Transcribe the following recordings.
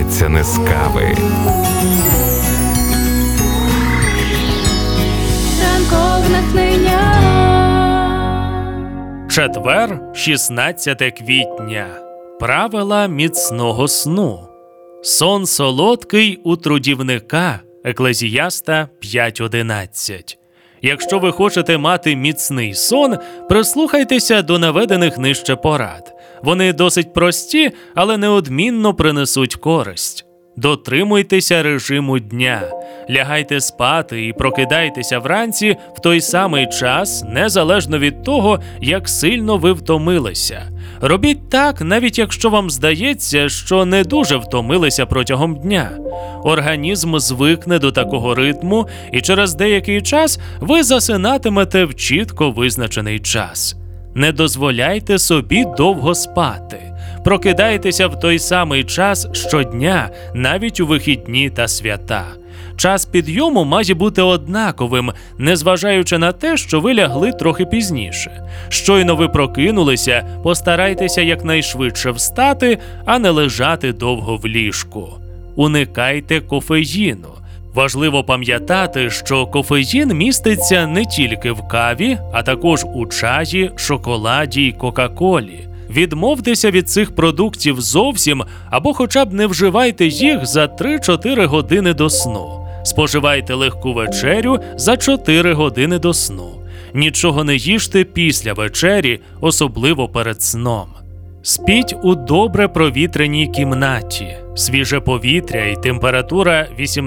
починається не з кави. Ранкове натхнення. Четвер, 16 квітня. Правила міцного сну. Сон солодкий у трудівника. Еклезіаста 5.11. Якщо ви хочете мати міцний сон, прислухайтеся до наведених нижче порад. Вони досить прості, але неодмінно принесуть користь. Дотримуйтеся режиму дня. Лягайте спати і прокидайтеся вранці в той самий час, незалежно від того, як сильно ви втомилися. Робіть так, навіть якщо вам здається, що не дуже втомилися протягом дня. Організм звикне до такого ритму, і через деякий час ви засинатимете в чітко визначений час. Не дозволяйте собі довго спати. Прокидайтеся в той самий час щодня, навіть у вихідні та свята. Час підйому має бути однаковим, незважаючи на те, що ви лягли трохи пізніше. Щойно ви прокинулися, постарайтеся якнайшвидше встати, а не лежати довго в ліжку. Уникайте кофеїну. Важливо пам'ятати, що кофеїн міститься не тільки в каві, а також у чаї, шоколаді й кока-колі. Відмовтеся від цих продуктів зовсім або хоча б не вживайте їх за 3-4 години до сну. Споживайте легку вечерю за 4 години до сну. Нічого не їжте після вечері, особливо перед сном. Спіть у добре провітряній кімнаті. Свіже повітря і температура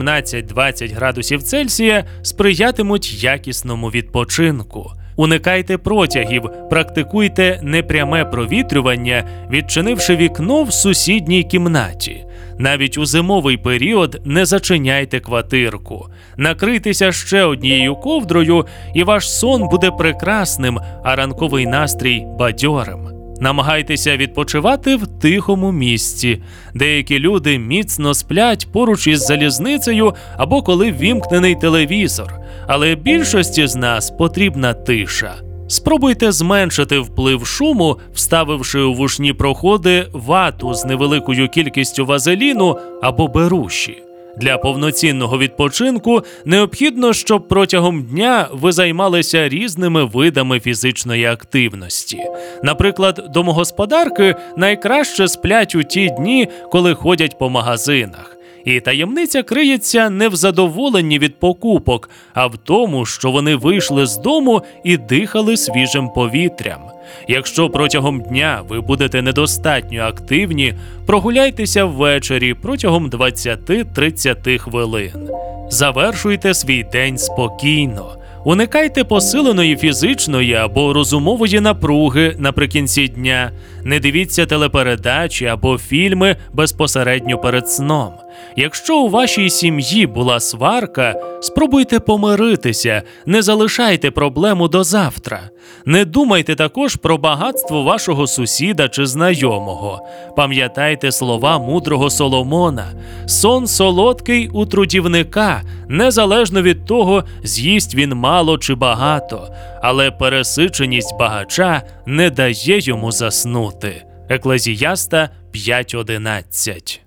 18-20 градусів Цельсія сприятимуть якісному відпочинку. Уникайте протягів, практикуйте непряме провітрювання, відчинивши вікно в сусідній кімнаті. Навіть у зимовий період не зачиняйте квартирку. Накрийтеся ще однією ковдрою, і ваш сон буде прекрасним, а ранковий настрій – бадьорим. Намагайтеся відпочивати в тихому місці. Деякі люди міцно сплять поруч із залізницею або коли ввімкнений телевізор. Але більшості з нас потрібна тиша. Спробуйте зменшити вплив шуму, вставивши у вушні проходи вату з невеликою кількістю вазеліну або беруші. Для повноцінного відпочинку необхідно, щоб протягом дня ви займалися різними видами фізичної активності. Наприклад, домогосподарки найкраще сплять у ті дні, коли ходять по магазинах. І таємниця криється не в задоволенні від покупок, а в тому, що вони вийшли з дому і дихали свіжим повітрям. Якщо протягом дня ви будете недостатньо активні, прогуляйтеся ввечері протягом 20-30 хвилин. Завершуйте свій день спокійно. Уникайте посиленої фізичної або розумової напруги наприкінці дня. Не дивіться телепередачі або фільми безпосередньо перед сном. Якщо у вашій сім'ї була сварка, спробуйте помиритися, не залишайте проблему до завтра. Не думайте також про багатство вашого сусіда чи знайомого. Пам'ятайте слова мудрого Соломона: «Сон солодкий у трудівника, незалежно від того, з'їсть він мало чи багато, але пересиченість багача не дає йому заснути». Еклезіаста 5.11.